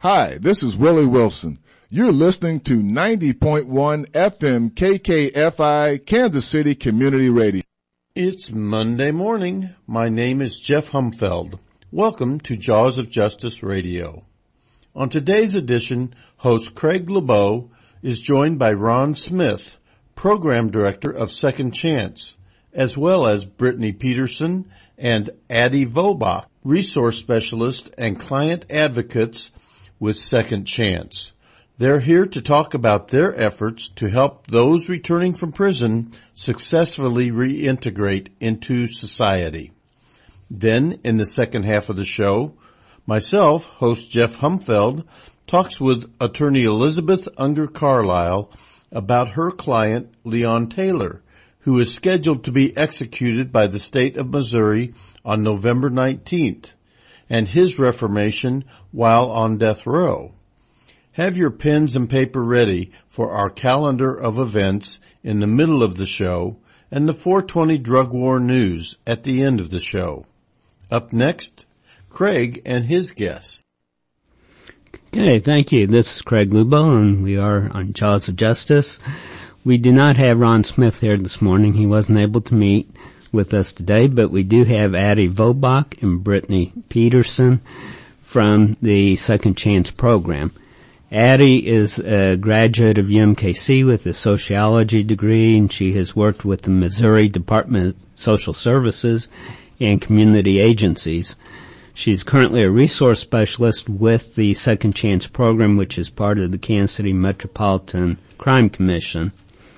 Hi, this is Willie Wilson. You're listening to 90.1 FM KKFI, Kansas City Community Radio. It's Monday morning. My name is Jeff Humfeld. Welcome to Jaws of Justice Radio. On today's edition, host Craig LeBeau is joined by Ron Smith, Program Director of Second Chance, as well as Brittany Peterson and Addie Vobach, Resource Specialist and Client Advocates with Second Chance. They're here to talk about their efforts to help those returning from prison successfully reintegrate into society. Then, in the second half of the show, myself, host Jeff Humfeld, talks with attorney Elizabeth Unger Carlisle about her client, Leon Taylor, who is scheduled to be executed by the state of Missouri on November 19th, and his reformation while on death row. Have your pens and paper ready for our calendar of events in the middle of the show and the 420 Drug War News at the end of the show. Up next, Craig and his guests. Okay, thank you. This is Craig LeBeau, and we are on Jaws of Justice. We do not have Ron Smith here this morning. He wasn't able to meet with us today, but we do have Addie Vobach and Brittany Peterson from the Second Chance program. Addie is a graduate of UMKC with a sociology degree, and she has worked with the Missouri Department of Social Services and community agencies. She's currently a resource specialist with the Second Chance program, which is part of the Kansas City Metropolitan Crime Commission.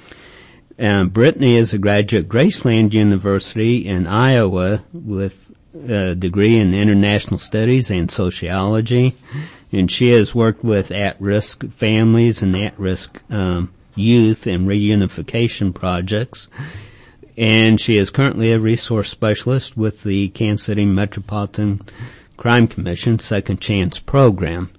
Brittany is a graduate of Graceland University in Iowa with a degree in international studies and sociology, and she has worked with at-risk families and at-risk youth and reunification projects. And she is currently a resource specialist with the Kansas City Metropolitan Crime Commission Second Chance program.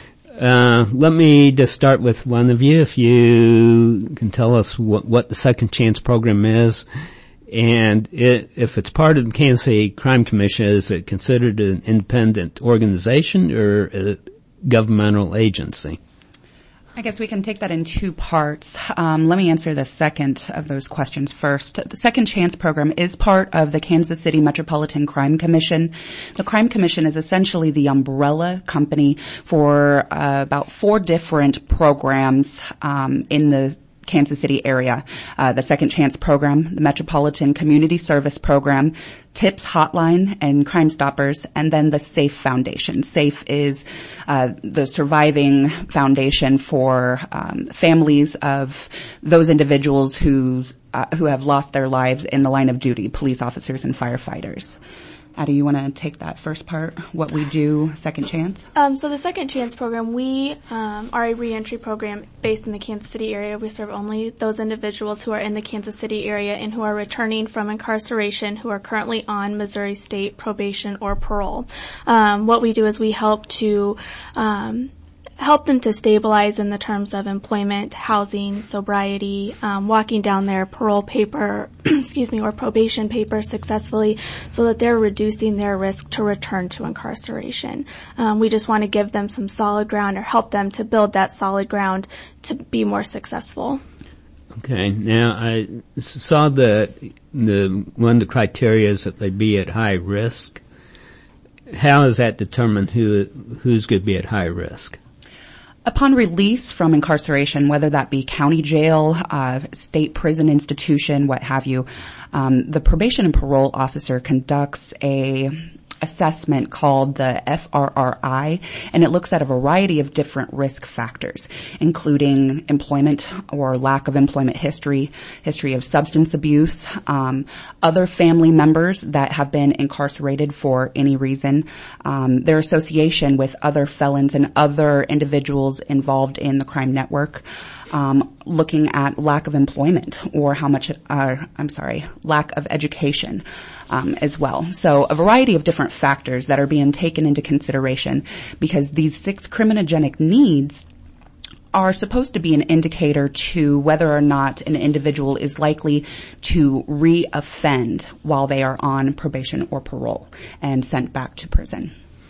Let me just start with one of you, if you can tell us what the Second Chance program is, and if it's part of the Kansas City Crime Commission, is it considered an independent organization or a governmental agency? I guess we can take that in two parts. Let me answer the second of those questions first. The Second Chance program is part of the Kansas City Metropolitan Crime Commission. The Crime Commission is essentially the umbrella company for about 4 different programs in the Kansas City area. The Second Chance program, the Metropolitan Community Service program, TIPS Hotline, and Crime Stoppers, and then the SAFE Foundation. SAFE is the surviving foundation for families of those individuals who have lost their lives in the line of duty, police officers and firefighters. Addie, you want to take that first part, what we do, Second Chance? So the Second Chance program, we are a reentry program based in the Kansas City area. We serve only those individuals who are in the Kansas City area and who are returning from incarceration, who are currently on Missouri State probation or parole. What we do is we help them to stabilize in the terms of employment, housing, sobriety, walking down their parole paper, or probation paper successfully, so that they're reducing their risk to return to incarceration. We just want to give them some solid ground or help them to build that solid ground to be more successful. Okay. Now, I saw the one of the criteria is that they be at high risk. How is that determined who's going to be at high risk? Upon release from incarceration, whether that be county jail, state prison institution, what have you, the probation and parole officer conducts a assessment called the FRRI, and it looks at a variety of different risk factors, including employment or lack of employment history of substance abuse, other family members that have been incarcerated for any reason, their association with other felons and other individuals involved in the crime network, looking at lack of employment or lack of education, as well. So a variety of different factors that are being taken into consideration, because these 6 criminogenic needs are supposed to be an indicator to whether or not an individual is likely to re-offend while they are on probation or parole and sent back to prison.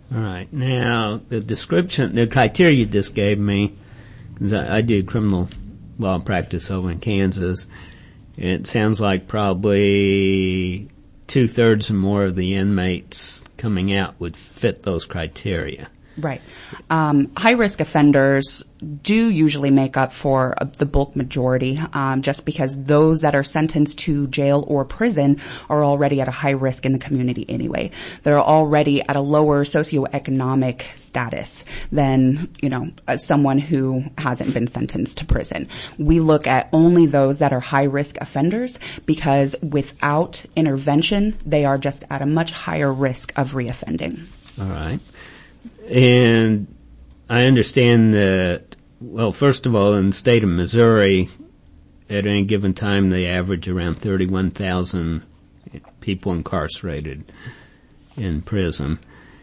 All right. Now, the criteria you just gave me, because I do criminal law practice over in Kansas, it sounds like probably 2/3 or more of the inmates coming out would fit those criteria. Right. High-risk offenders do usually make up for the bulk majority, just because those that are sentenced to jail or prison are already at a high risk in the community anyway. They're already at a lower socioeconomic status than, someone who hasn't been sentenced to prison. We look at only those that are high-risk offenders because without intervention, they are just at a much higher risk of reoffending. All right. And I understand that, well, first of all, in the state of Missouri, at any given time, they average around 31,000 people incarcerated in prison.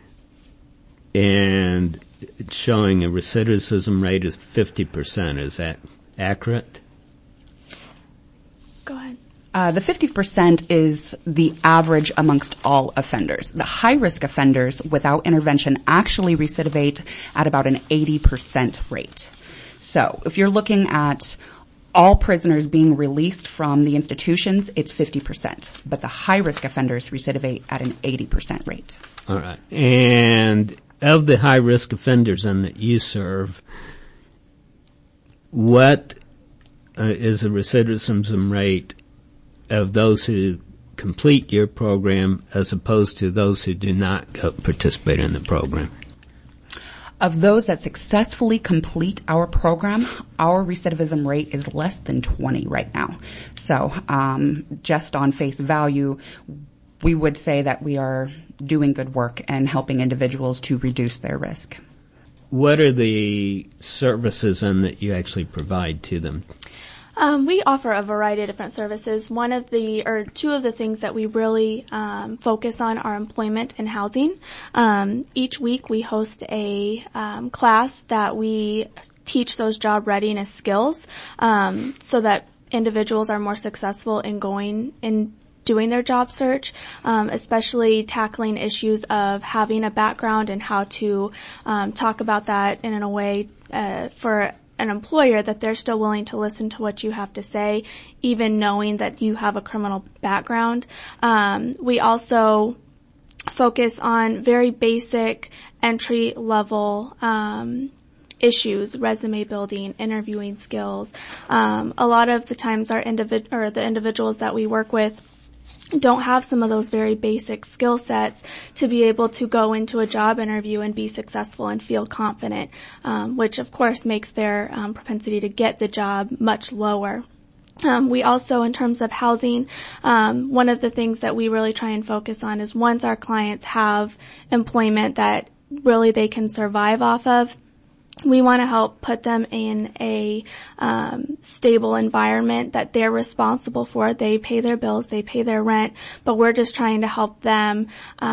And it's showing a recidivism rate of 50%. Is that accurate? Go ahead. The 50% is the average amongst all offenders. The high-risk offenders without intervention actually recidivate at about an 80% rate. So if you're looking at all prisoners being released from the institutions, it's 50%. But the high-risk offenders recidivate at an 80% rate. All right. And of the high-risk offenders then that you serve, what is the recidivism rate of those who complete your program as opposed to those who do not participate in the program? Of those that successfully complete our program, our recidivism rate is less than 20 right now. So, just on face value, we would say that we are doing good work and helping individuals to reduce their risk. What are the services then that you actually provide to them? We offer a variety of different services. Two of the things that we really focus on are employment and housing. Each week we host a class that we teach those job readiness skills so that individuals are more successful in doing their job search, especially tackling issues of having a background and how to talk about that in a way for an employer that they're still willing to listen to what you have to say, even knowing that you have a criminal background. We also focus on very basic entry-level issues, resume building, interviewing skills. A lot of the times the individuals that we work with don't have some of those very basic skill sets to be able to go into a job interview and be successful and feel confident, which of course makes their propensity to get the job much lower. We also, in terms of housing, one of the things that we really try and focus on is once our clients have employment that really they can survive off of, we want to help put them in a stable environment that they're responsible for. They pay their bills, they pay their rent, but we're just trying to help them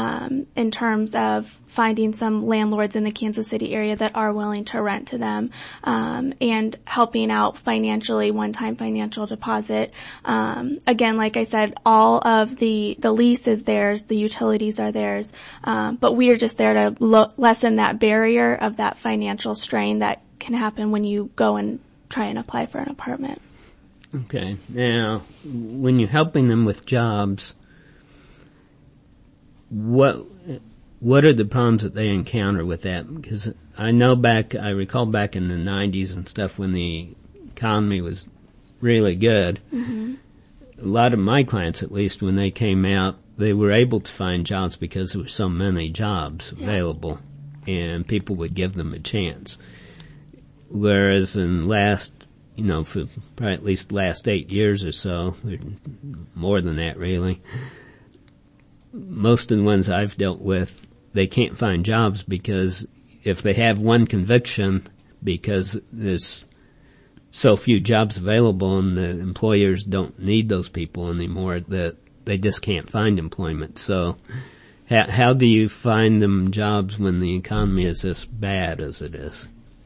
in terms of finding some landlords in the Kansas City area that are willing to rent to them, and helping out financially, one-time financial deposit. Again, like I said, all of the lease is theirs, the utilities are theirs, but we are just there to lessen that barrier of that financial strain that can happen when you go and try and apply for an apartment. Okay. Now, when you're helping them with jobs, what are the problems that they encounter with that? Because I recall back in the 90s and stuff when the economy was really good, mm-hmm. A lot of my clients, at least, when they came out, they were able to find jobs because there were so many jobs available, and people would give them a chance. Whereas in for probably at least the last 8 years or so, more than that really, most of the ones I've dealt with, they can't find jobs because if they have one conviction, because there's so few jobs available and the employers don't need those people anymore, that they just can't find employment. So how do you find them jobs when the economy is as bad as it is?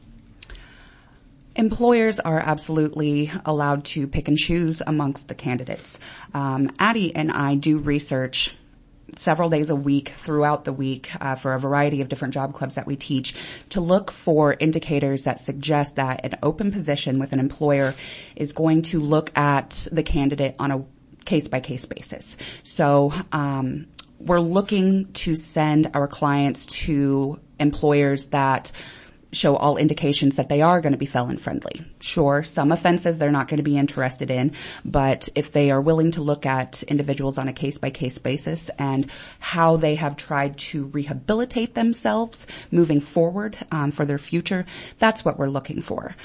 Employers are absolutely allowed to pick and choose amongst the candidates. Addie and I do research several days a week throughout the week for a variety of different job clubs that we teach to look for indicators that suggest that an open position with an employer is going to look at the candidate on a case-by-case basis. So we're looking to send our clients to employers that show all indications that they are going to be felon friendly. Sure, some offenses they're not going to be interested in, but if they are willing to look at individuals on a case-by-case basis and how they have tried to rehabilitate themselves moving forward for their future, that's what we're looking for.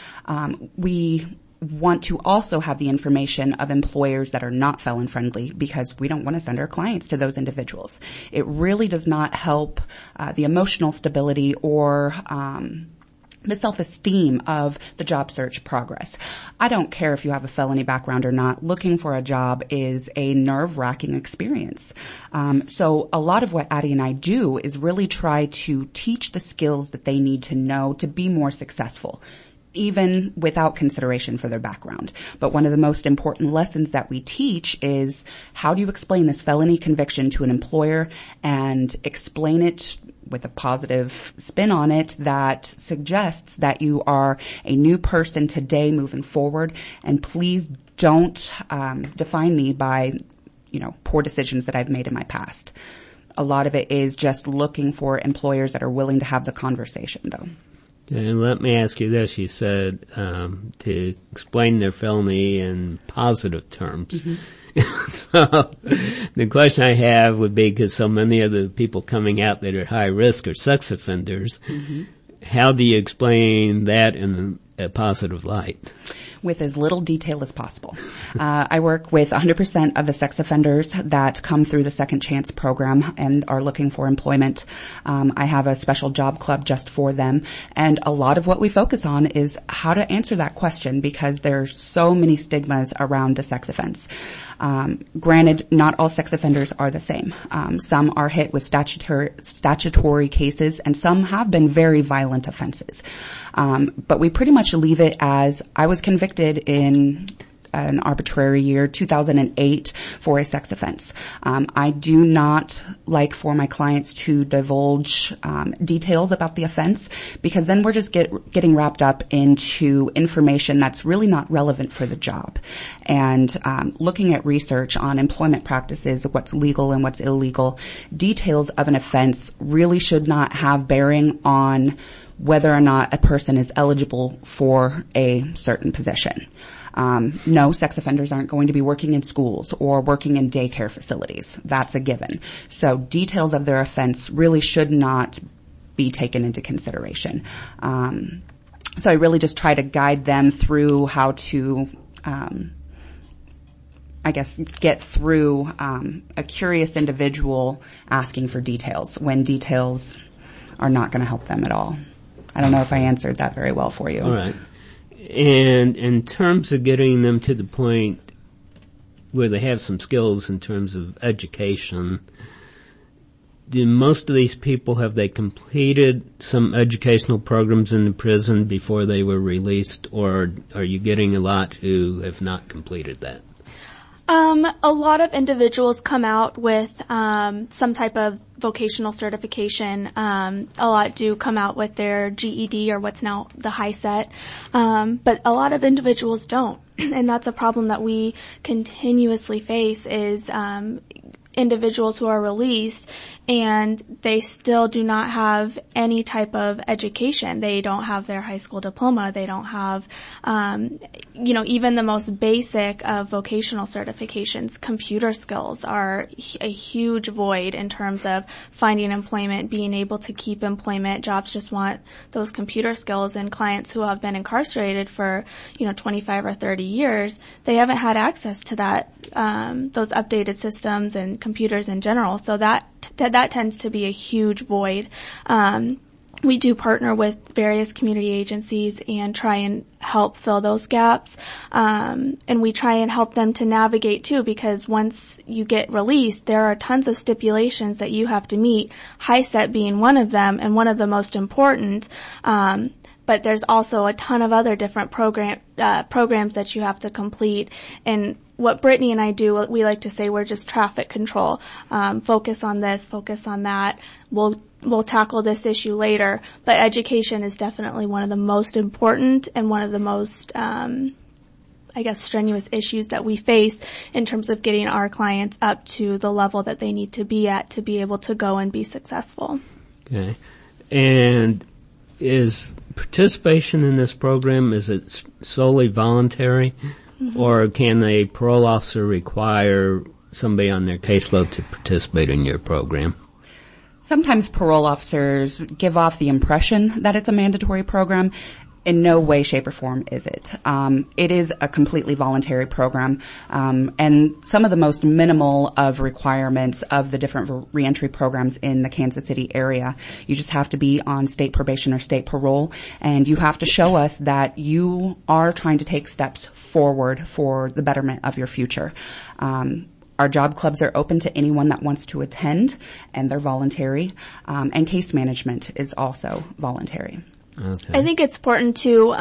We want to also have the information of employers that are not felon friendly because we don't want to send our clients to those individuals. It really does not help the emotional stability or the self-esteem of the job search progress. I don't care if you have a felony background or not. Looking for a job is a nerve-wracking experience. So a lot of what Addie and I do is really try to teach the skills that they need to know to be more successful, even without consideration for their background. But one of the most important lessons that we teach is how do you explain this felony conviction to an employer and explain it with a positive spin on it that suggests that you are a new person today moving forward, and please don't define me by, poor decisions that I've made in my past. A lot of it is just looking for employers that are willing to have the conversation, though. And let me ask you this. You said to explain their felony in positive terms. Mm-hmm. So the question I have would be, because so many of the people coming out that are high risk are sex offenders, mm-hmm. How do you explain that in a positive light? With as little detail as possible. I work with 100% of the sex offenders that come through the Second Chance program and are looking for employment. I have a special job club just for them. And a lot of what we focus on is how to answer that question because there's so many stigmas around a sex offense. Granted, not all sex offenders are the same. Some are hit with statutory cases and some have been very violent offenses. But we pretty much leave it as I was convicted in an arbitrary year, 2008, for a sex offense. I do not like for my clients to divulge details about the offense because then we're just getting wrapped up into information that's really not relevant for the job. And looking at research on employment practices, what's legal and what's illegal, details of an offense really should not have bearing on whether or not a person is eligible for a certain position. No, sex offenders aren't going to be working in schools or working in daycare facilities. That's a given. So details of their offense really should not be taken into consideration. So I really just try to guide them through how to, get through a curious individual asking for details when details are not going to help them at all. I don't know if I answered that very well for you. All right. And in terms of getting them to the point where they have some skills in terms of education, do most of these people, have they completed some educational programs in the prison before they were released, or are you getting a lot who have not completed that? A lot of individuals come out with some type of vocational certification. A lot do come out with their GED or what's now the HiSET, but a lot of individuals don't, and that's a problem that we continuously face is individuals who are released and they still do not have any type of education. They don't have their high school diploma. They don't have, even the most basic of vocational certifications. Computer skills are a huge void in terms of finding employment, being able to keep employment. Jobs just want those computer skills, and clients who have been incarcerated for, 25 or 30 years, they haven't had access to that, those updated systems and computers in general. So that tends to be a huge void. We do partner with various community agencies and try and help fill those gaps. And we try and help them to navigate too, because once you get released, there are tons of stipulations that you have to meet, HiSET being one of them and one of the most important. But there's also a ton of other different programs that you have to complete. And what Brittany and I do, we like to say we're just traffic control. Focus on this, focus on that. We'll tackle this issue later. But education is definitely one of the most important and one of the most, strenuous issues that we face in terms of getting our clients up to the level that they need to be at to be able to go and be successful. Okay. And is participation in this program, is it solely voluntary? Mm-hmm. Or can a parole officer require somebody on their caseload to participate in your program? Sometimes parole officers give off the impression that it's a mandatory program. In no way, shape, or form is it. It is a completely voluntary program, and some of the most minimal of requirements of the different reentry programs in the Kansas City area. You just have to be on state probation or state parole, and you have to show us that you are trying to take steps forward for the betterment of your future. Our job clubs are open to anyone that wants to attend, and they're voluntary, and case management is also voluntary. Okay. I think it's important to,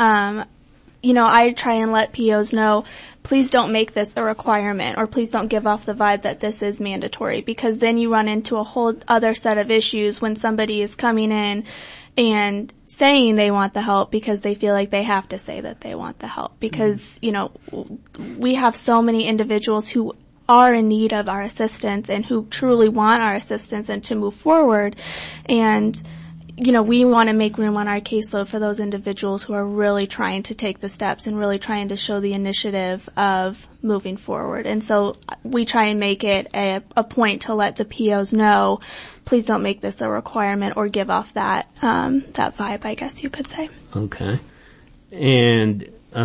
I try and let POs know, please don't make this a requirement, or please don't give off the vibe that this is mandatory, because then you run into a whole other set of issues when somebody is coming in and saying they want the help because they feel like they have to say that they want the help. Because, we have so many individuals who are in need of our assistance and who truly want our assistance and to move forward. And we want to make room on our caseload for those individuals who are really trying to take the steps and really trying to show the initiative of moving forward. And so we try and make it a point to let the POs know, please don't make this a requirement or give off that vibe, I guess you could say. Okay. And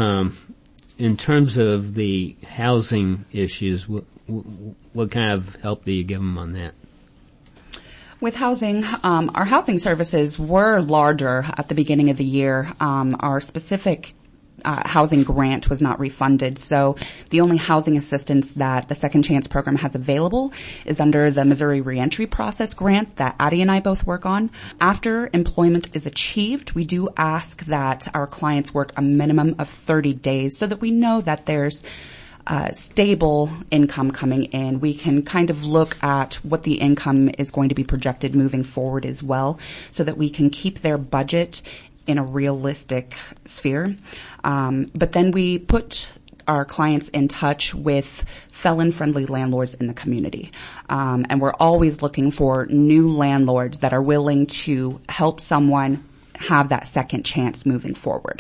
in terms of the housing issues, what kind of help do you give them on that? With housing, our housing services were larger at the beginning of the year. Our specific housing grant was not refunded, so the only housing assistance that the Second Chance program has available is under the Missouri Reentry Process grant that Addie and I both work on. After employment is achieved, we do ask that our clients work a minimum of 30 days so that we know that there's stable income coming in. We can kind of look at what the income is going to be projected moving forward as well, so that we can keep their budget in a realistic sphere. But then we put our clients in touch with felon-friendly landlords in the community. And we're always looking for new landlords that are willing to help someone have that second chance moving forward.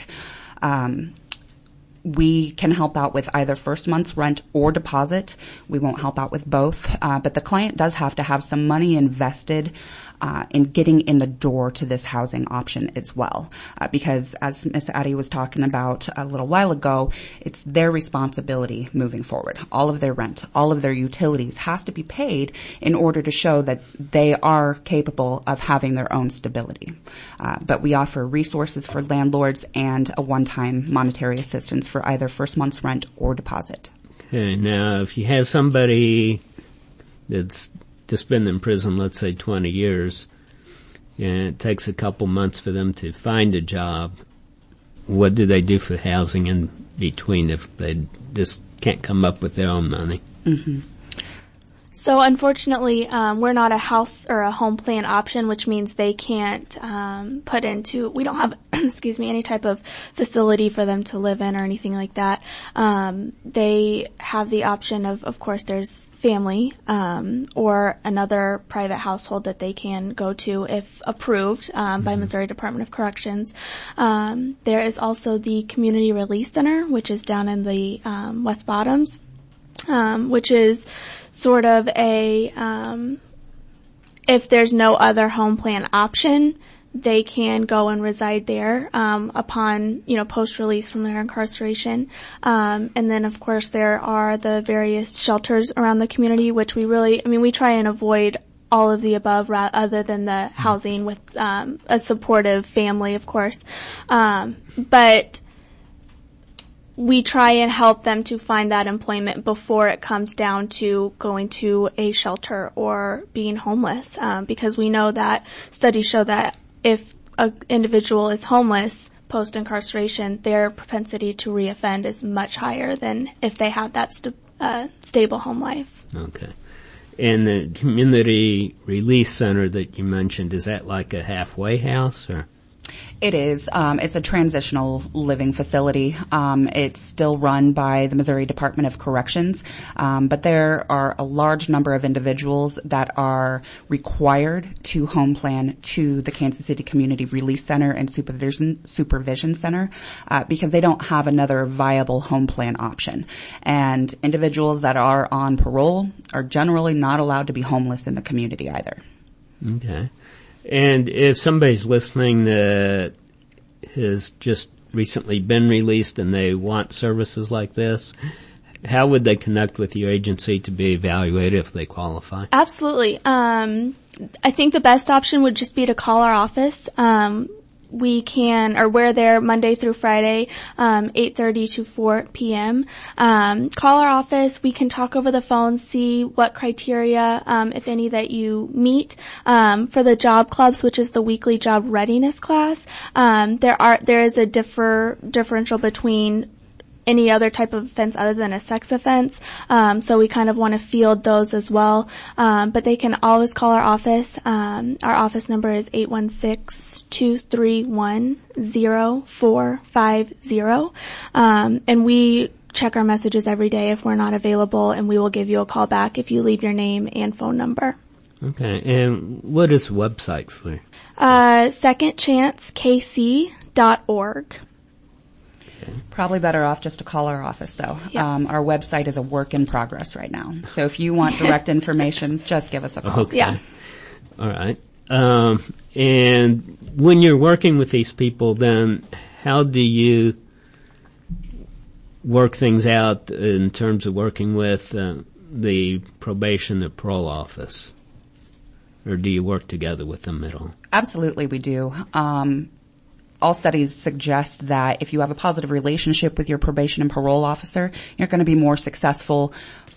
We can help out with either first month's rent or deposit. We won't help out with both, but the client does have to have some money invested in getting in the door to this housing option as well. Because as Ms. Addie was talking about a little while ago, it's their responsibility moving forward. All of their rent, all of their utilities has to be paid in order to show that they are capable of having their own stability. But we offer resources for landlords and a one-time monetary assistance for either first month's rent or deposit. Okay, now if you have somebody that's just been in prison, let's say 20 years, and it takes a couple months for them to find a job, what do they do for housing in between if they just can't come up with their own money? Mm-hmm. So unfortunately, we're not a house or a home plan option, which means they can't we don't have, any type of facility for them to live in or anything like that. They have the option of course, there's family, or another private household that they can go to if approved, by Missouri Department of Corrections. There is also the Community Release Center, which is down in the, West Bottoms, which is sort of if there's no other home plan option, they can go and reside there, upon, post-release from their incarceration. And then of course there are the various shelters around the community, which we try and avoid all of the above other than the housing with, a supportive family, of course. But we try and help them to find that employment before it comes down to going to a shelter or being homeless, because we know that studies show that if an individual is homeless post-incarceration, their propensity to reoffend is much higher than if they have that a stable home life. Okay. And the community release center that you mentioned, is that like a halfway house or? It is. It's a transitional living facility. It's still run by the Missouri Department of Corrections, but there are a large number of individuals that are required to home plan to the Kansas City Community Release Center and Supervision Center because they don't have another viable home plan option. And individuals that are on parole are generally not allowed to be homeless in the community either. Okay. And if somebody's listening that has just recently been released and they want services like this, how would they connect with your agency to be evaluated if they qualify? Absolutely. I think the best option would just be to call our office. We're there Monday through Friday, 8:30 to 4 p.m. Call our office. We can talk over the phone, see what criteria, if any, that you meet. For the job clubs, which is the weekly job readiness class, there is a differential between any other type of offense other than a sex offense. So we kind of want to field those as well. But they can always call our office. Our office number is 816-231-0450. And we check our messages every day if we're not available, and we will give you a call back if you leave your name and phone number. Okay. And what is the website for? secondchancekc.org. Probably better off just to call our office, though. Yeah. Our website is a work in progress right now. So if you want direct information, just give us a call. Okay. Yeah. All right. And when you're working with these people, then how do you work things out in terms of working with the probation and parole office? Or do you work together with them at all? Absolutely, we do. All studies suggest that if you have a positive relationship with your probation and parole officer, you're going to be more successful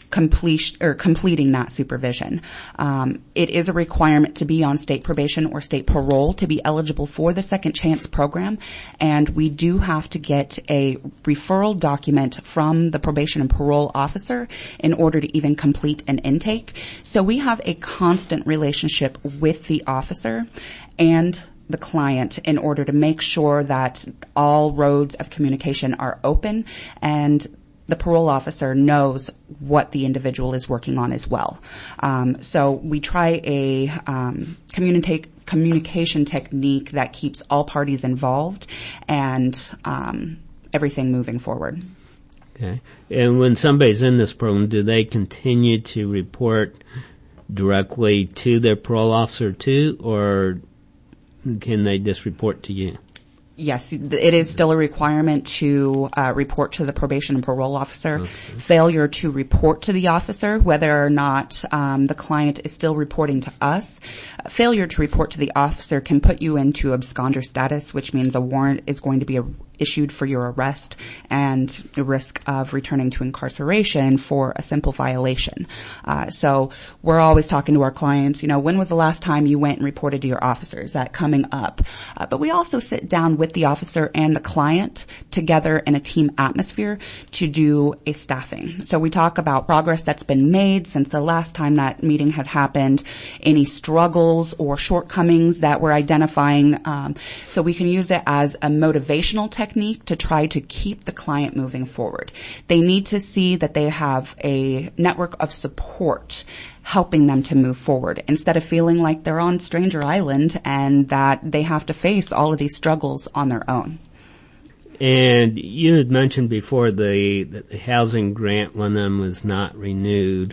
completing that supervision. It is a requirement to be on state probation or state parole to be eligible for the Second Chance program, and we do have to get a referral document from the probation and parole officer in order to even complete an intake. So we have a constant relationship with the officer and the client in order to make sure that all roads of communication are open and the parole officer knows what the individual is working on as well. So we try a communication technique that keeps all parties involved and everything moving forward. Okay. And when somebody's in this program, do they continue to report directly to their parole officer too, or can they just report to you? Yes, it is still a requirement to report to the probation and parole officer. Okay. Failure to report to the officer, whether or not the client is still reporting to us, failure to report to the officer can put you into absconder status, which means a warrant is going to be issued for your arrest and the risk of returning to incarceration for a simple violation. So we're always talking to our clients, when was the last time you went and reported to your officer? Is that coming up? But we also sit down with the officer and the client together in a team atmosphere to do a staffing. So we talk about progress that's been made since the last time that meeting had happened, any struggles or shortcomings that we're identifying. So we can use it as a motivational technique to try to keep the client moving forward. They need to see that they have a network of support helping them to move forward instead of feeling like they're on Stranger Island and that they have to face all of these struggles on their own. And you had mentioned before the housing grant, one of them was not renewed.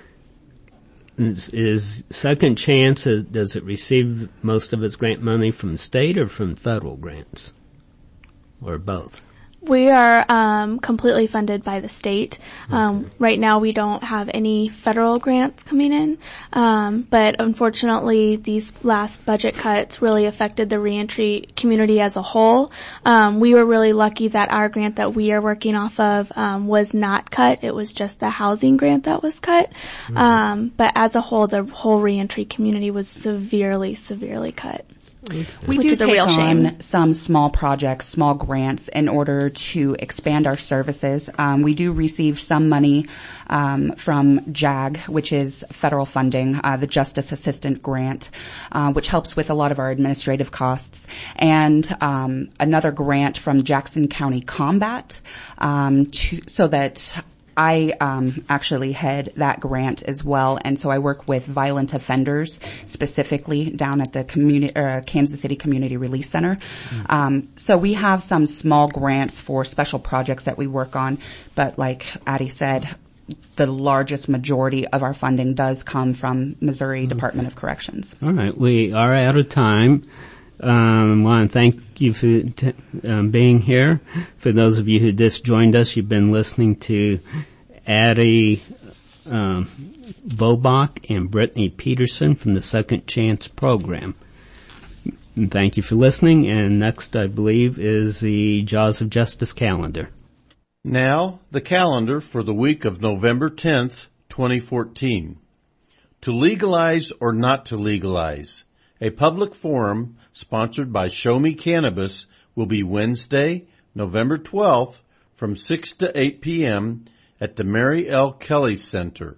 Is Second Chance, does it receive most of its grant money from state or from federal grants? Or both? We are completely funded by the state. Right now we don't have any federal grants coming in, but unfortunately these last budget cuts really affected the reentry community as a whole. We were really lucky that our grant that we are working off of was not cut. It was just the housing grant that was cut. But as a whole, the whole reentry community was severely cut. We Which do is a take real shame. on some small projects, small grants in order to expand our services. We do receive some money from JAG, which is federal funding, the Justice Assistant Grant, which helps with a lot of our administrative costs, and another grant from Jackson County Combat, so that I actually head that grant as well, and so I work with violent offenders specifically down at the Kansas City Community Release Center. So we have some small grants for special projects that we work on, but like Addie said, the largest majority of our funding does come from Missouri Department of Corrections. All right, we are out of time. I want to thank you for being here. For those of you who just joined us, you've been listening to Addie Bobach and Brittany Peterson from the Second Chance program. And thank you for listening. And next, I believe, is the Jaws of Justice calendar. Now, the calendar for the week of November 10th, 2014. To legalize or not to legalize. A public forum sponsored by Show Me Cannabis will be Wednesday, November 12th from 6 to 8 p.m. at the Mary L. Kelly Center,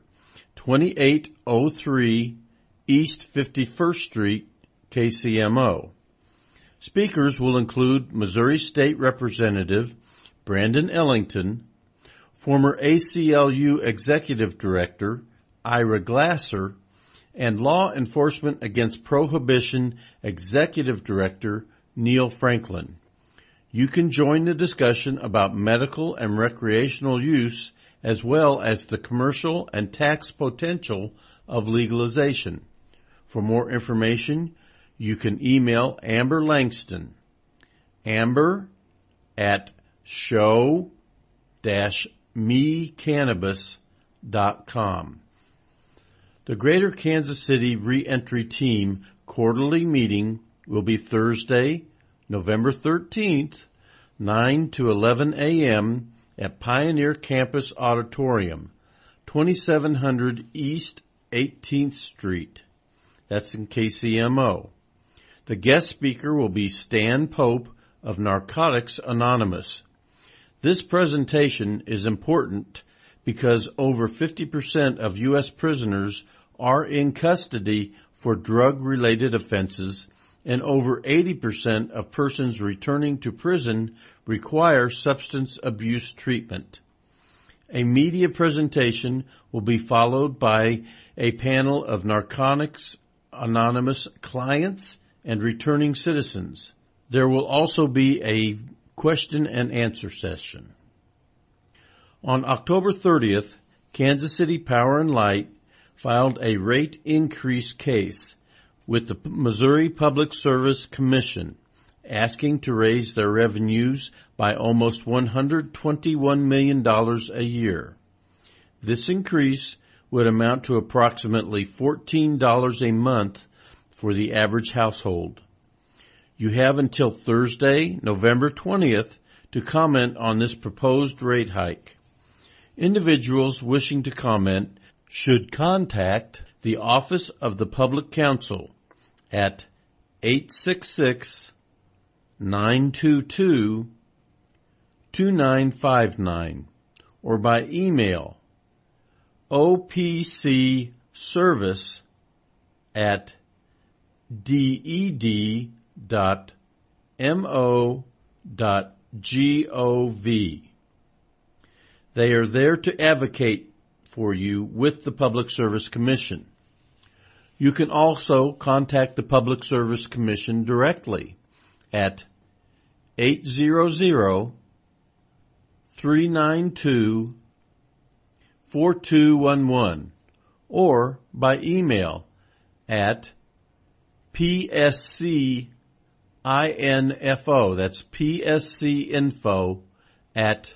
2803 East 51st Street, KCMO. Speakers will include Missouri State Representative Brandon Ellington, former ACLU Executive Director Ira Glasser, and Law Enforcement Against Prohibition Executive Director Neil Franklin. You can join the discussion about medical and recreational use as well as the commercial and tax potential of legalization. For more information, you can email Amber Langston, amber@show-mecannabis.com. The Greater Kansas City Reentry Team quarterly meeting will be Thursday, November 13th, 9 to 11 a.m. at Pioneer Campus Auditorium, 2700 East 18th Street. That's in KCMO. The guest speaker will be Stan Pope of Narcotics Anonymous. This presentation is important because over 50% of U.S. prisoners are in custody for drug-related offenses, and over 80% of persons returning to prison require substance abuse treatment. A media presentation will be followed by a panel of Narcotics Anonymous clients and returning citizens. There will also be a question and answer session. On October 30th, Kansas City Power and Light filed a rate increase case with the Missouri Public Service Commission, asking to raise their revenues by almost $121 million a year. This increase would amount to approximately $14 a month for the average household. You have until Thursday, November 20th, to comment on this proposed rate hike. Individuals wishing to comment should contact the Office of the Public Counsel at 866-922-2959 or by email opcservice@ded.mo.gov. They are there to advocate for you with the Public Service Commission. You can also contact the Public Service Commission directly at 800-392-4211 or by email at pscinfo, that's pscinfo at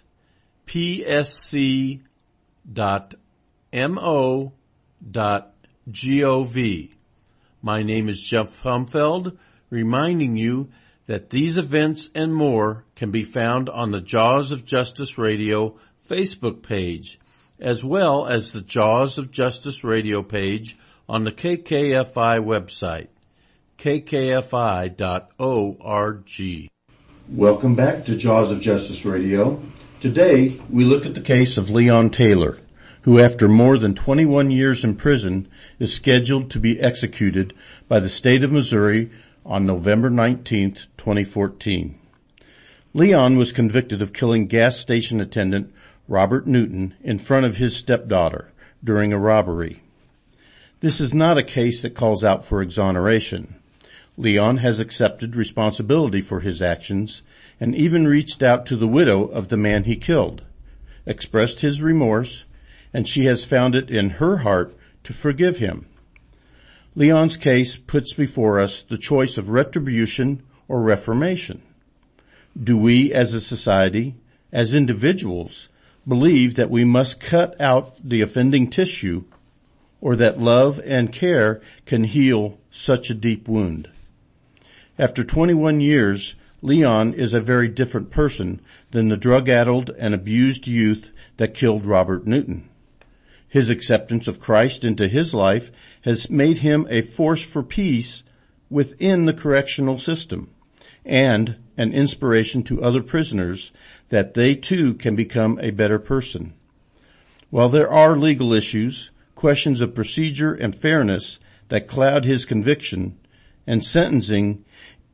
psc.mo.gov. My name is Jeff Humfeld, reminding you that these events and more can be found on the Jaws of Justice Radio Facebook page, as well as the Jaws of Justice Radio page on the KKFI website, kkfi.org. Welcome back to Jaws of Justice Radio. Today, we look at the case of Leon Taylor, who after more than 21 years in prison is scheduled to be executed by the state of Missouri on November 19, 2014. Leon was convicted of killing gas station attendant Robert Newton in front of his stepdaughter during a robbery. This is not a case that calls out for exoneration. Leon has accepted responsibility for his actions and even reached out to the widow of the man he killed, expressed his remorse, and she has found it in her heart to forgive him. Leon's case puts before us the choice of retribution or reformation. Do we as a society, as individuals, believe that we must cut out the offending tissue, or that love and care can heal such a deep wound? After 21 years, Leon is a very different person than the drug-addled and abused youth that killed Robert Newton. His acceptance of Christ into his life has made him a force for peace within the correctional system and an inspiration to other prisoners that they too can become a better person. While there are legal issues, questions of procedure and fairness that cloud his conviction, and sentencing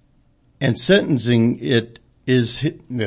it is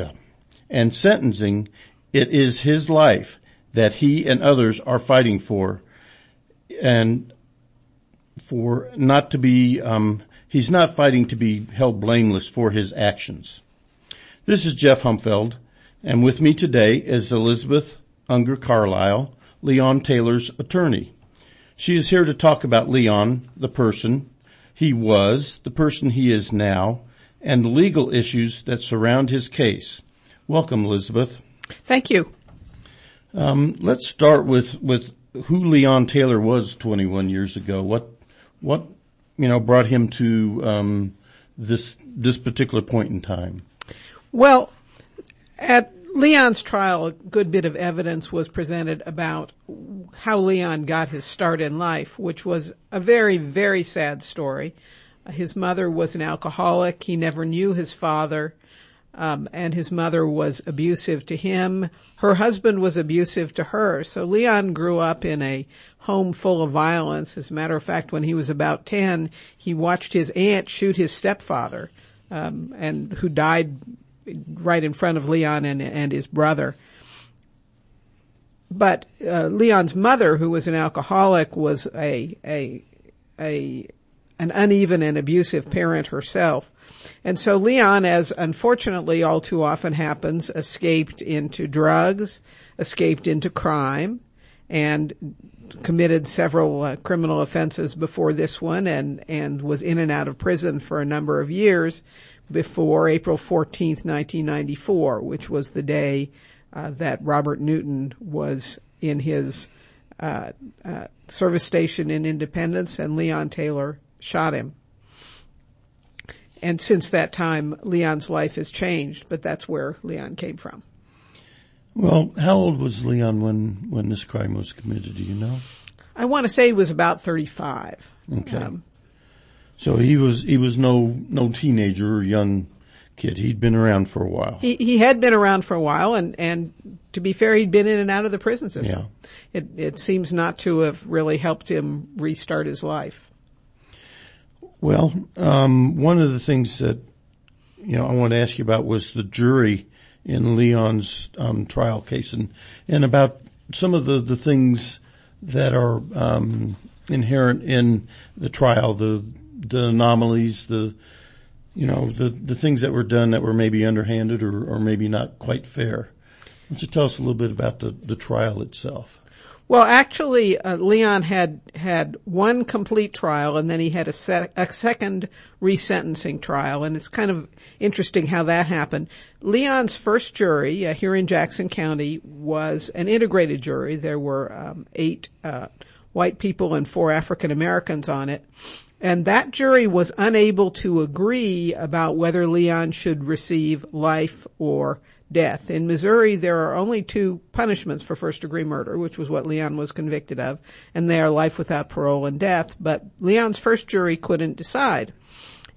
his life that he and others are fighting for, and for not to be he's not fighting to be held blameless for his actions. This is Jeff Humfeld, and with me today is Elizabeth Unger Carlisle, Leon Taylor's attorney. She is here to talk about Leon, the person he was, the person he is now, and the legal issues that surround his case. Welcome, Elizabeth. Thank you. Let's start with who Leon Taylor was 21 years ago. What brought him to this particular point in time? Well, at Leon's trial, a good bit of evidence was presented about how Leon got his start in life, which was a very, very sad story. His mother was an alcoholic. He never knew his father, and his mother was abusive to him. Her husband was abusive to her. So Leon grew up in a home full of violence. As a matter of fact, when he was about 10, he watched his aunt shoot his stepfather, and who died right in front of Leon and his brother. But Leon's mother, who was an alcoholic, was an uneven and abusive parent herself. And so Leon, as unfortunately all too often happens, escaped into drugs, escaped into crime, and committed several criminal offenses before this one, and was in and out of prison for a number of years before April 14th, 1994, which was the day that Robert Newton was in his service station in Independence, and Leon Taylor shot him. And since that time, Leon's life has changed, but that's where Leon came from. Well, how old was Leon when this crime was committed? Do you know? I want to say he was about 35. Okay. So he was no teenager or young kid. He'd been around for a while. He had been around for a while, and to be fair, he'd been in and out of the prison system. Yeah. It seems not to have really helped him restart his life. Well, one of the things that, I want to ask you about was the jury in Leon's, trial case and about some of the things that are, inherent in the trial, the anomalies, the things that were done that were maybe underhanded or maybe not quite fair. Why don't you tell us a little bit about the trial itself? Well, actually, Leon had one complete trial, and then he had a second resentencing trial, and it's kind of interesting how that happened. Leon's first jury here in Jackson County was an integrated jury. There were 8 white people and 4 African Americans on it, and that jury was unable to agree about whether Leon should receive life or death. In Missouri, there are only 2 punishments for first-degree murder, which was what Leon was convicted of, and they are life without parole and death. But Leon's first jury couldn't decide.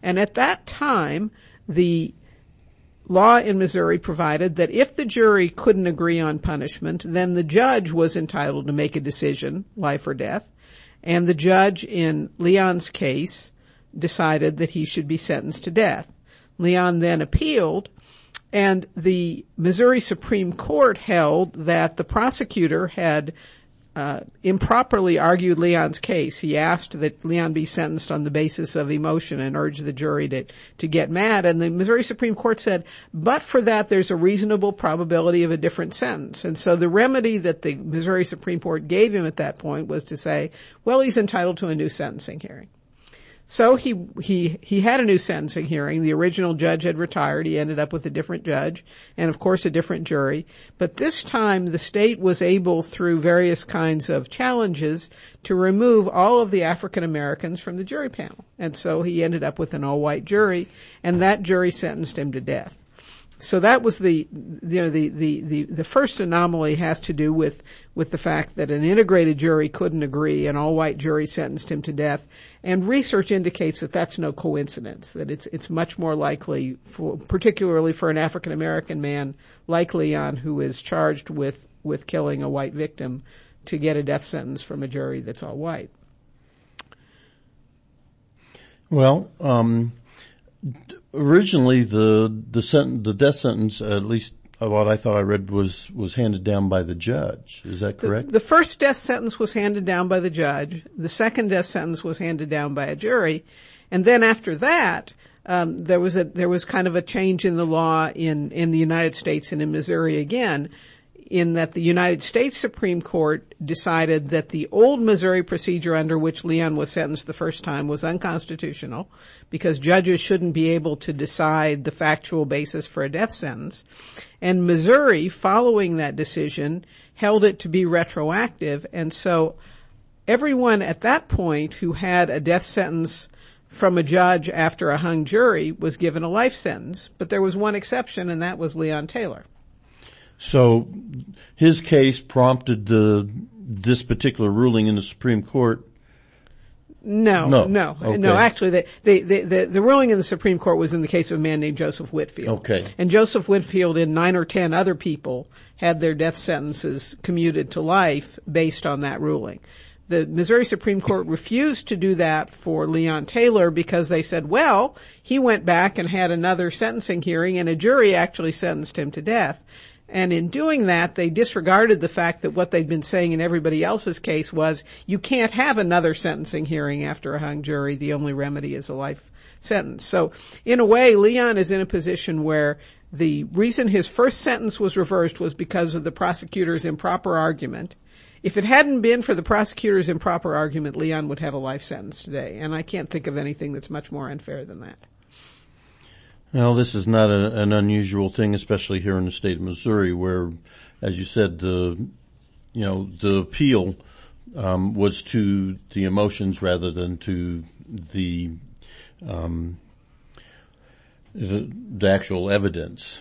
And at that time, the law in Missouri provided that if the jury couldn't agree on punishment, then the judge was entitled to make a decision, life or death. And the judge in Leon's case decided that he should be sentenced to death. Leon then appealed, and the Missouri Supreme Court held that the prosecutor had improperly argued Leon's case. He asked that Leon be sentenced on the basis of emotion and urged the jury to get mad. And the Missouri Supreme Court said, but for that, there's a reasonable probability of a different sentence. And so the remedy that the Missouri Supreme Court gave him at that point was to say, well, he's entitled to a new sentencing hearing. So he had a new sentencing hearing. The original judge had retired. He ended up with a different judge and, of course, a different jury. But this time, the state was able, through various kinds of challenges, to remove all of the African Americans from the jury panel. And so he ended up with an all-white jury, and that jury sentenced him to death. So that was the first anomaly has to do with the fact that an integrated jury couldn't agree. An all-white jury sentenced him to death. And research indicates that that's no coincidence, that it's much more likely, particularly for an African American man like Leon, who is charged with killing a white victim, to get a death sentence from a jury that's all white. Well, originally the death sentence, at least what I thought I read, was handed down by the judge. Is that correct? The first death sentence was handed down by the judge. The second death sentence was handed down by a jury. And then after that, there was kind of a change in the law in the United States and in Missouri again, in that the United States Supreme Court decided that the old Missouri procedure under which Leon was sentenced the first time was unconstitutional, because judges shouldn't be able to decide the factual basis for a death sentence. And Missouri, following that decision, held it to be retroactive. And so everyone at that point who had a death sentence from a judge after a hung jury was given a life sentence. But there was one exception, and that was Leon Taylor. So his case prompted this particular ruling in the Supreme Court? No. Okay. Actually, the ruling in the Supreme Court was in the case of a man named Joseph Whitfield. Okay. And Joseph Whitfield and 9 or 10 other people had their death sentences commuted to life based on that ruling. The Missouri Supreme Court refused to do that for Leon Taylor because they said, well, he went back and had another sentencing hearing, and a jury actually sentenced him to death. And in doing that, they disregarded the fact that what they'd been saying in everybody else's case was, you can't have another sentencing hearing after a hung jury. The only remedy is a life sentence. So in a way, Leon is in a position where the reason his first sentence was reversed was because of the prosecutor's improper argument. If it hadn't been for the prosecutor's improper argument, Leon would have a life sentence today. And I can't think of anything that's much more unfair than that. Well, this is not an unusual thing, especially here in the state of Missouri, where, as you said, the appeal was to the emotions rather than to the actual evidence.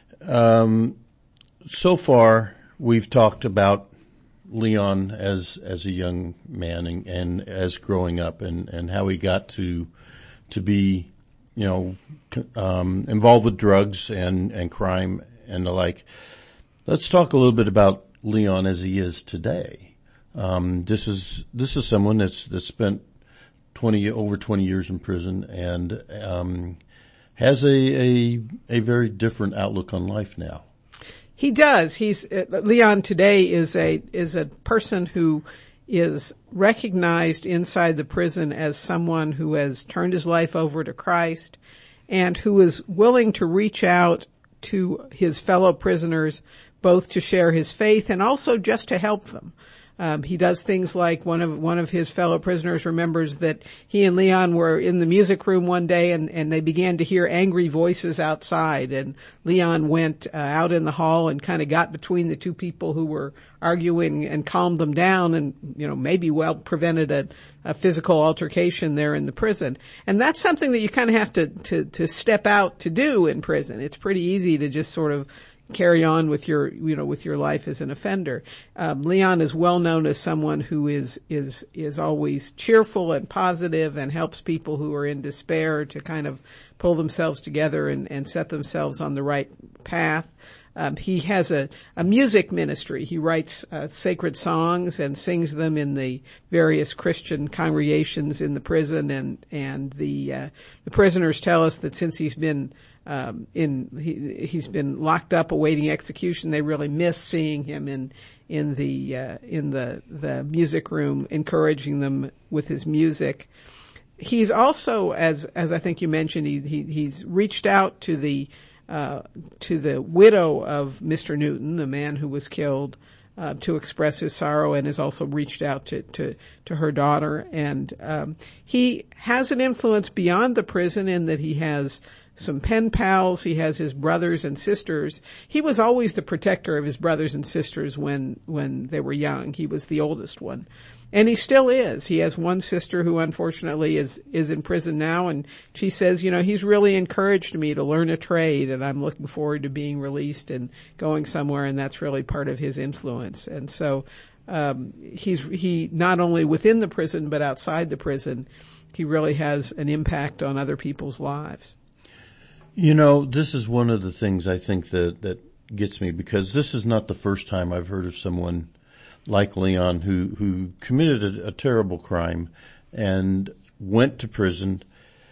So far, we've talked about Leon as a young man and as growing up, and how he got to be, involved with drugs and crime and the like. Let's talk a little bit about Leon as he is today. This is someone that's spent over 20 years in prison and has a very different outlook on life now. He does. Leon today is a person who is recognized inside the prison as someone who has turned his life over to Christ and who is willing to reach out to his fellow prisoners, both to share his faith and also just to help them. He does things like one of his fellow prisoners remembers that he and Leon were in the music room one day and they began to hear angry voices outside, and Leon went out in the hall and kind of got between the two people who were arguing and calmed them down and, maybe prevented a physical altercation there in the prison. And that's something that you kind of have to step out to do in prison. It's pretty easy to just sort of carry on with your life as an offender. Leon is well known as someone who is always cheerful and positive and helps people who are in despair to kind of pull themselves together and set themselves on the right path. He has a music ministry. He writes sacred songs and sings them in the various Christian congregations in the prison, and the prisoners tell us that since he's been he's been locked up awaiting execution, they really miss seeing him in the music room, encouraging them with his music. He's also, as I think you mentioned, he's reached out to the widow of Mr. Newton, the man who was killed, to express his sorrow, and has also reached out to her daughter. And he has an influence beyond the prison in that he has some pen pals. He has his brothers and sisters. He was always the protector of his brothers and sisters when they were young. He was the oldest one. And he still is. He has one sister who unfortunately is in prison now, and she says, he's really encouraged me to learn a trade, and I'm looking forward to being released and going somewhere, and that's really part of his influence. And so, he not only within the prison, but outside the prison, he really has an impact on other people's lives. This is one of the things I think that gets me, because this is not the first time I've heard of someone like Leon who committed a terrible crime and went to prison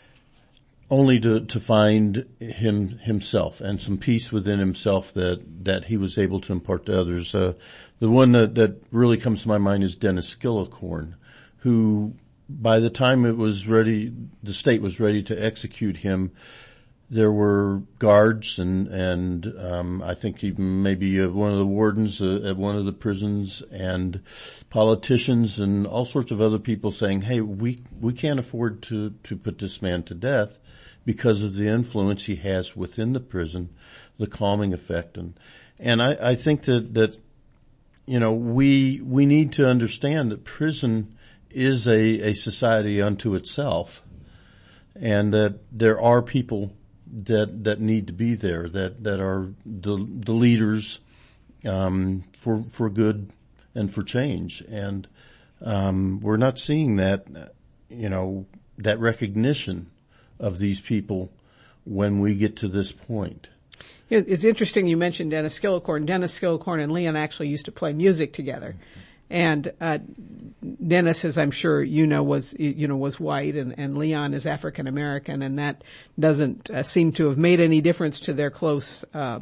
only to find himself and some peace within himself that he was able to impart to others. The one that really comes to my mind is Dennis Skillicorn, who by the time the state was ready to execute him, there were guards and I think even maybe one of the wardens at one of the prisons and politicians and all sorts of other people saying, hey, we can't afford to put this man to death because of the influence he has within the prison, the calming effect. And I think that we need to understand that prison is a society unto itself, and that there are people that need to be there, that are the leaders, for good and for change. And, we're not seeing that, that recognition of these people when we get to this point. It's interesting you mentioned Dennis Skillicorn. Dennis Skillicorn and Leon actually used to play music together. And Dennis, as I'm sure was white, and Leon is African American, and that doesn't seem to have made any difference to their close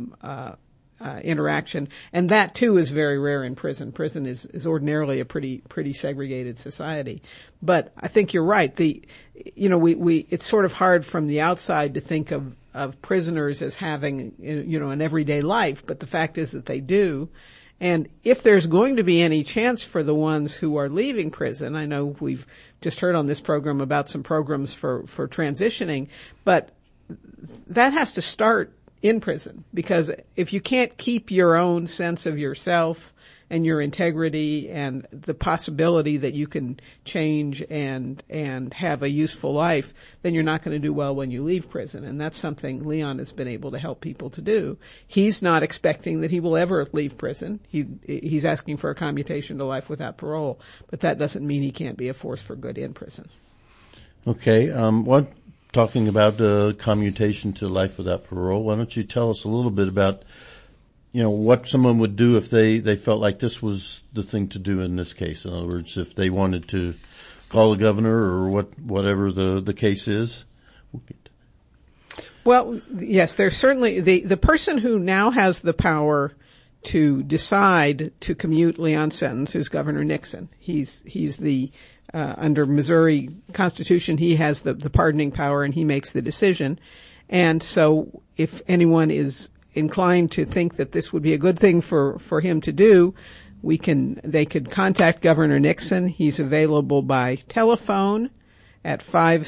interaction. And that too is very rare in prison. Prison is ordinarily a pretty segregated society. But I think you're right. It's sort of hard from the outside to think of prisoners as having an everyday life, but the fact is that they do. And if there's going to be any chance for the ones who are leaving prison, I know we've just heard on this program about some programs for transitioning, but that has to start in prison, because if you can't keep your own sense of yourself and your integrity and the possibility that you can change and have a useful life, then you're not going to do well when you leave prison. And that's something Leon has been able to help people to do. He's not expecting that he will ever leave prison. He's asking for a commutation to life without parole, but that doesn't mean he can't be a force for good in prison. Okay. Talking about commutation to life without parole, why don't you tell us a little bit about what someone would do if they felt like this was the thing to do in this case? In other words, if they wanted to call the governor or whatever the case is. Well, yes, there's certainly the person who now has the power to decide to commute Leon's sentence is Governor Nixon. He's the under Missouri Constitution, he has the pardoning power, and he makes the decision. And so if anyone is inclined to think that this would be a good thing for him to do, they could contact Governor Nixon. He's available by telephone at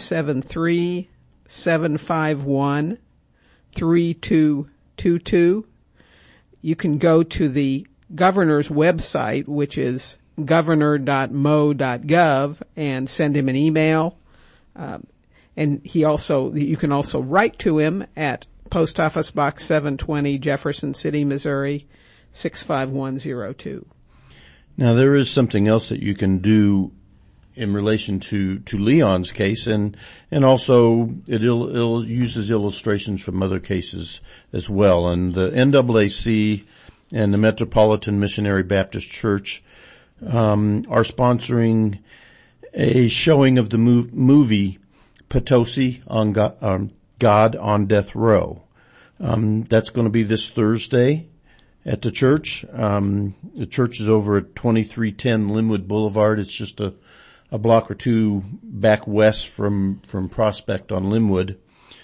573-751-3222. You can go to the governor's website, which is governor.mo.gov, and send him an email. And you can also write to him at Post Office Box 720, Jefferson City, Missouri, 65102. Now, there is something else that you can do in relation to Leon's case, and also it uses illustrations from other cases as well. And the NAAC and the Metropolitan Missionary Baptist Church are sponsoring a showing of the movie Potosi on God on Death Row. That's going to be this Thursday at the church. The church is over at 2310 Linwood Boulevard. It's just a block or two back west from Prospect on Linwood.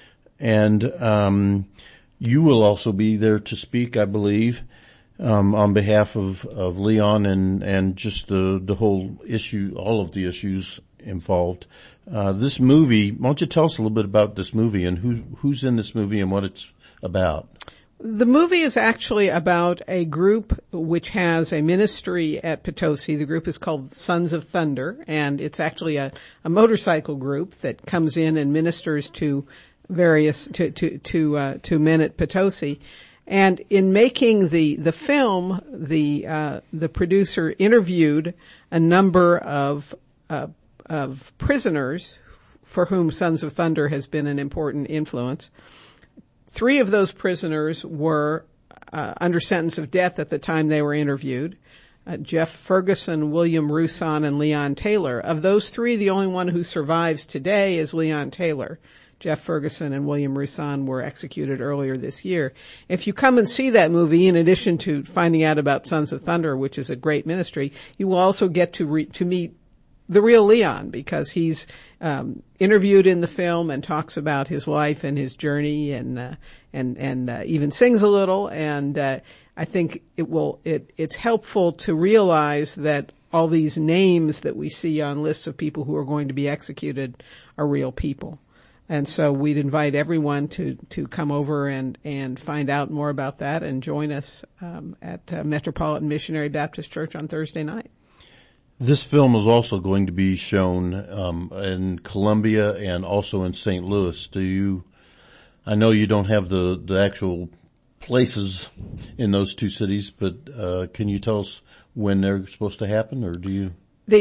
And you will also be there to speak, I believe, on behalf of Leon and just the whole issue, all of the issues involved. This movie, why don't you tell us a little bit about this movie and who's in this movie and what it's about? The movie is actually about a group which has a ministry at Potosi. The group is called Sons of Thunder, and it's actually a motorcycle group that comes in and ministers to various to men at Potosi. And in making the film, the producer interviewed a number of prisoners for whom Sons of Thunder has been an important influence. 3 of those prisoners were under sentence of death at the time they were interviewed. Jeff Ferguson, William Rousson, and Leon Taylor. Of those 3, the only one who survives today is Leon Taylor. Jeff Ferguson and William Rousson were executed earlier this year. If you come and see that movie, in addition to finding out about Sons of Thunder, which is a great ministry, you will also get to meet the real Leon, because he's interviewed in the film and talks about his life and his journey and even sings a little. And I think it's helpful to realize that all these names that we see on lists of people who are going to be executed are real people. And so we'd invite everyone to come over and find out more about that and join us at Metropolitan Missionary Baptist Church on Thursday night. This film is also going to be shown in Columbia and also in St. Louis. I know you don't have the actual places in those 2 cities, but can you tell us when they're supposed to happen, or do you?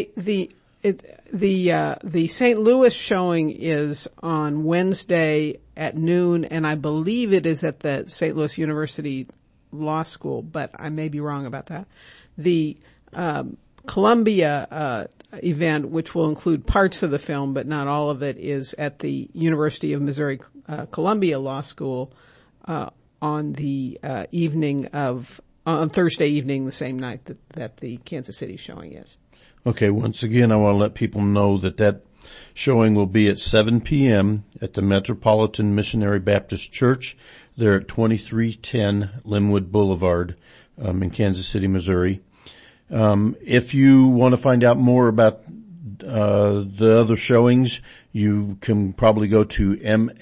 The St. Louis showing is on Wednesday at noon, and I believe it is at the St. Louis University Law School, but I may be wrong about that. The Columbia event, which will include parts of the film but not all of it, is at the University of Missouri Columbia Law School on the on Thursday evening, the same night that the Kansas City showing is. Okay, once again, I want to let people know that showing will be at 7 p.m. at the Metropolitan Missionary Baptist Church. They're at 2310 Linwood Boulevard in Kansas City, Missouri. If you want to find out more about the other showings, you can probably go to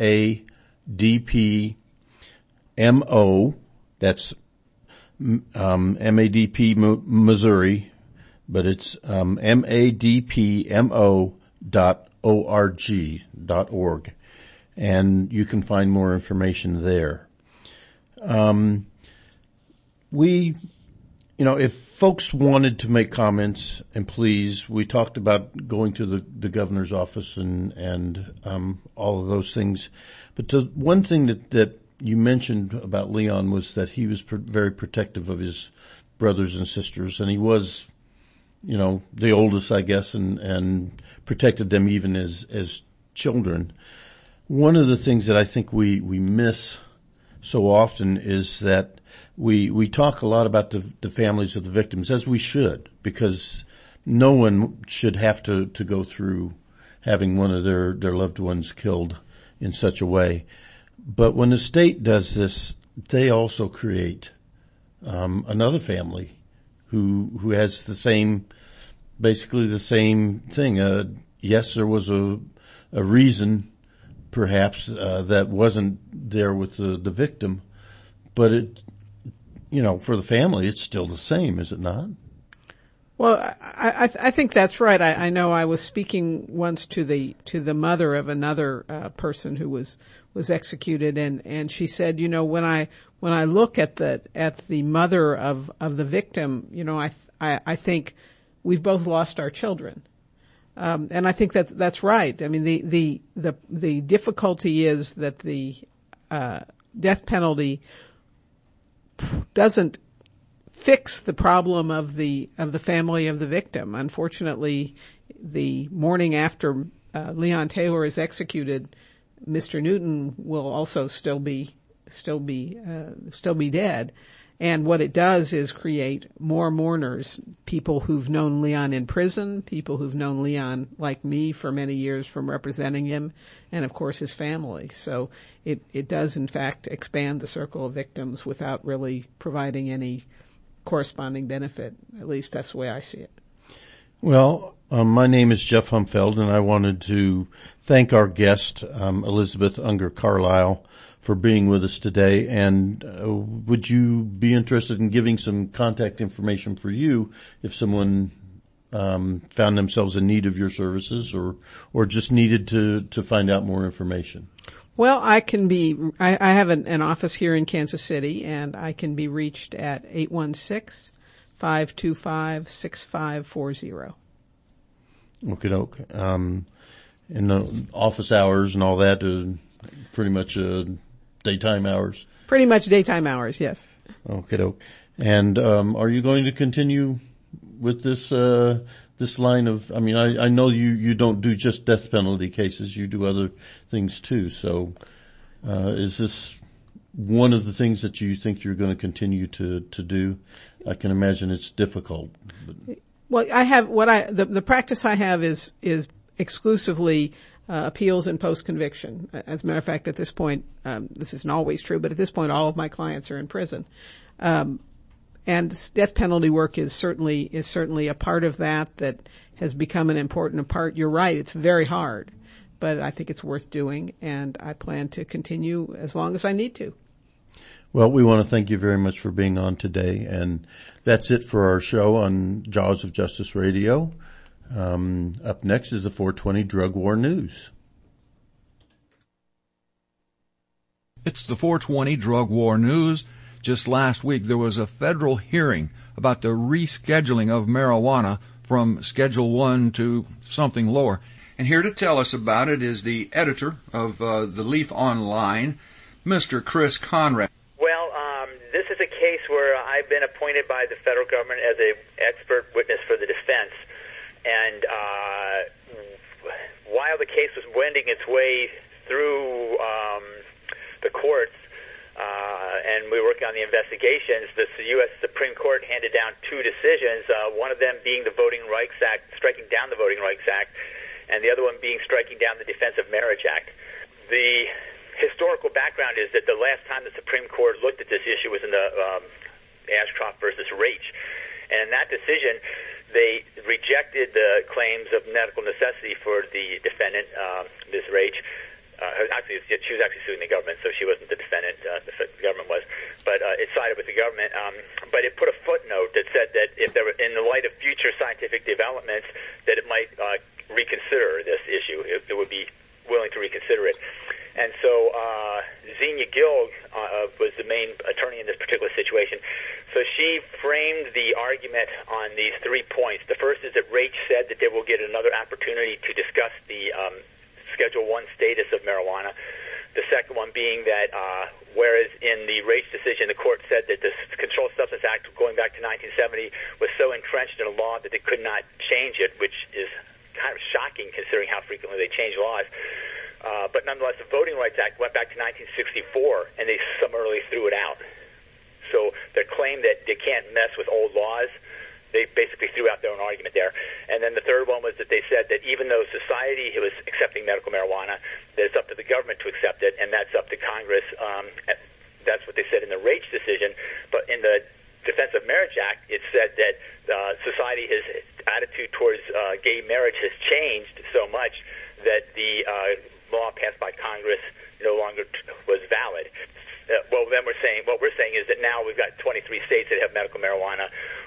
MADPMO, that's MADP Missouri, but it's MADPMO.org, and you can find more information there. If folks wanted to make comments, and please, we talked about going to the governor's office and all of those things. But the one thing that you mentioned about Leon was that he was very protective of his brothers and sisters, and he was, the oldest, I guess, and protected them even as children. One of the things that I think we miss so often is that we talk a lot about the families of the victims, as we should, because no one should have to go through having one of their loved ones killed in such a way. But when the state does this, they also create another family who has basically the same thing. Yes, there was a reason, perhaps, that wasn't there with the victim, but for the family, it's still the same, is it not? Well, I think that's right. I know I was speaking once to the mother of another person who was executed, and she said, when I look at the mother of the victim, I think we've both lost our children. And I think that's right. I mean, the difficulty is that the death penalty doesn't fix the problem of the family of the victim. Unfortunately, the morning after Leon Taylor is executed, Mr. Newton will also still be dead. And what it does is create more mourners, people who've known Leon in prison, people who've known Leon, like me, for many years from representing him, and of course his family. So it does in fact expand the circle of victims without really providing any corresponding benefit. At least that's the way I see it. Well, my name is Jeff Humfeld, and I wanted to thank our guest, Elizabeth Unger Carlisle, for being with us today. And would you be interested in giving some contact information for you if someone found themselves in need of your services or just needed to find out more information? Well, I have an office here in Kansas City, and I can be reached at 816-525-6540. Okie-doke. And the office hours and all that, pretty much daytime hours? Pretty much daytime hours, yes. Okie-doke. And are you going to continue with this line of, I know you don't do just death penalty cases, you do other things too. So, is this one of the things that you think you're going to continue to do? I can imagine it's difficult. Well, I have the practice I have is exclusively appeals and post-conviction. As a matter of fact, at this point, this isn't always true, but at this point, all of my clients are in prison. And death penalty work is certainly a part of that has become an important part. You're right, it's very hard, but I think it's worth doing, and I plan to continue as long as I need to. Well, we want to thank you very much for being on today, and that's it for our show on Jaws of Justice Radio. Up next is the 420 Drug War News. It's the 420 Drug War News. Just last week there was a federal hearing about the rescheduling of marijuana from Schedule 1 to something lower. And here to tell us about it is the editor of The Leaf Online, Mr. Chris Conrad. Well, this is a case where I've been appointed by the federal government as an expert witness for the defense. And while the case was wending its way through the courts, and we were working on the investigations, the U.S. Supreme Court handed down two decisions, one of them being the Voting Rights Act, striking down the Voting Rights Act, and the other one being striking down the Defense of Marriage Act. The historical background is that the last time the Supreme Court looked at this issue was in the Ashcroft versus Raich. And in that decision, they rejected the claims of medical necessity for the defendant, Ms. Raich. Actually, she was actually suing the government, so she wasn't the defendant. The government was, but it sided with the government. But it put a footnote that said that if there were, in the light of future scientific developments, that it might reconsider this issue. It would be willing to reconsider it. And so Xenia Gilg was the main attorney in this particular situation. So she framed the argument on these 3 points. The first is that Raich said that they will get another opportunity to discuss the Schedule 1 status of marijuana. The second one being that whereas in the Raich decision the court said that the Controlled Substance Act going back to 1970 was so entrenched in a law that they could not change it, which is kind of shocking considering how frequently they change laws. But nonetheless, the Voting Rights Act went back to 1964, and they summarily threw it out. So their claim that they can't mess with old laws, they basically threw out their own argument there. And then the third one was that they said that even though society was accepting medical marijuana, that it's up to the government to accept it, and that's up to Congress. That's what they said in the Raich decision. But in the Defense of Marriage Act, it said that society, his attitude towards gay marriage has changed so much that the law passed by Congress no longer was valid. Well, then what we're saying is that now we've got 23 states that have medical marijuana.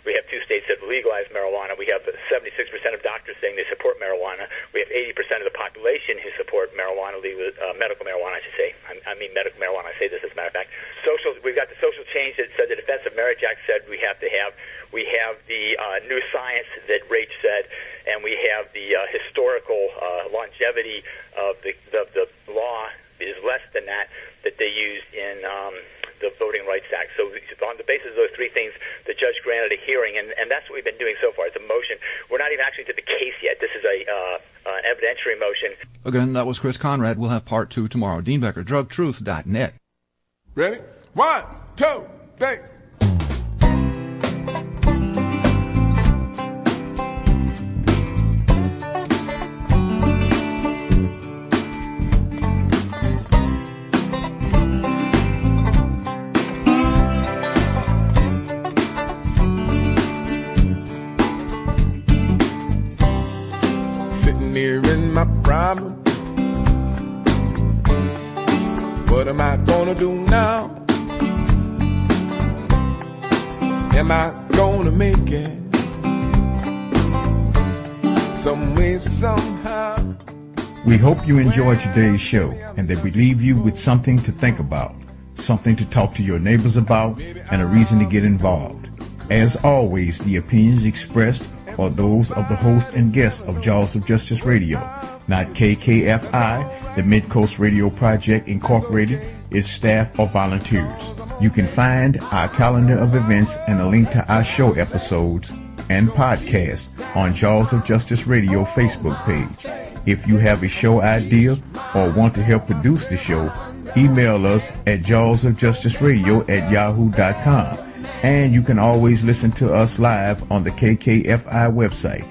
We have 2 states that have legalized marijuana. We have 76% of doctors saying they support marijuana. We have 80% of the population who support marijuana, medical marijuana, I should say. I mean medical marijuana. I say this as a matter of fact. We've got the social change that said the Defense of Marriage Act said we have to have. We have the new science that Rach said, and we have the historical longevity of the law is less than that they used in the Voting Rights Act. So on the basis of those 3 things, the judge granted a hearing, and that's what we've been doing so far. It's a motion. We're not even actually to the case yet. This is an evidentiary motion. Again, that was Chris Conrad. We'll have part 2 tomorrow. Dean Becker, drugtruth.net. Ready? 1, 2, 3. Here in my problem, what am I gonna do now? Am I gonna make it some way, somehow? We hope you enjoyed today's show and that we leave you with something to think about, something to talk to your neighbors about, and a reason to get involved. As always, the opinions expressed are those of the host and guests of Jaws of Justice Radio, not KKFI, the Mid-Coast Radio Project Incorporated, its staff, or volunteers. You can find our calendar of events and a link to our show episodes and podcasts on Jaws of Justice Radio Facebook page. If you have a show idea or want to help produce the show, email us at jawsofjusticeradio@yahoo.com. And you can always listen to us live on the KKFI website,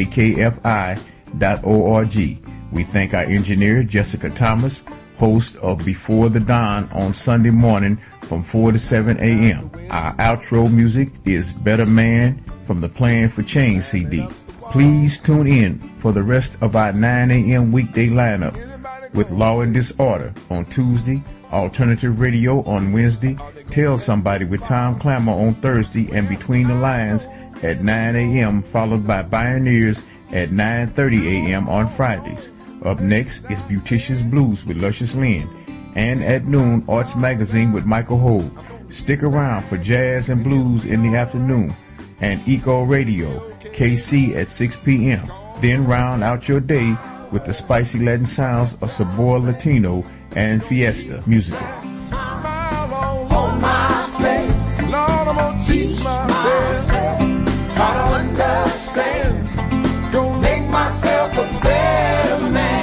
kkfi.org. We thank our engineer, Jessica Thomas, host of Before the Dawn on Sunday morning from 4 to 7 a.m. Our outro music is Better Man from the Plan for Change CD. Please tune in for the rest of our 9 a.m. weekday lineup with Law and Disorder on Tuesday, Alternative Radio on Wednesday, Tell Somebody with Tom Clammer on Thursday, and Between the Lines at 9 a.m., followed by Pioneers at 9:30 a.m. on Fridays. Up next is Beautician's Blues with Luscious Lynn, and at noon, Arts Magazine with Michael Hogue. Stick around for Jazz and Blues in the afternoon, and Eco Radio, KC at 6 p.m. Then round out your day with the spicy Latin sounds of Sabor Latino and Fiesta Musical. Smile on my face. Lord, I'm gonna teach myself how to understand. Gonna make myself a better man.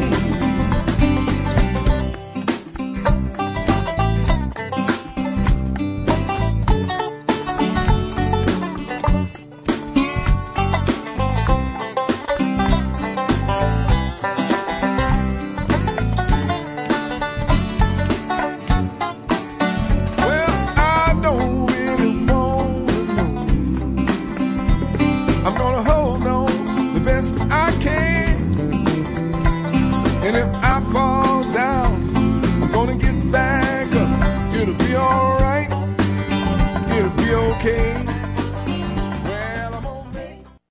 And if I fall down, I'm gonna get back up. It'll be alright. It'll be okay.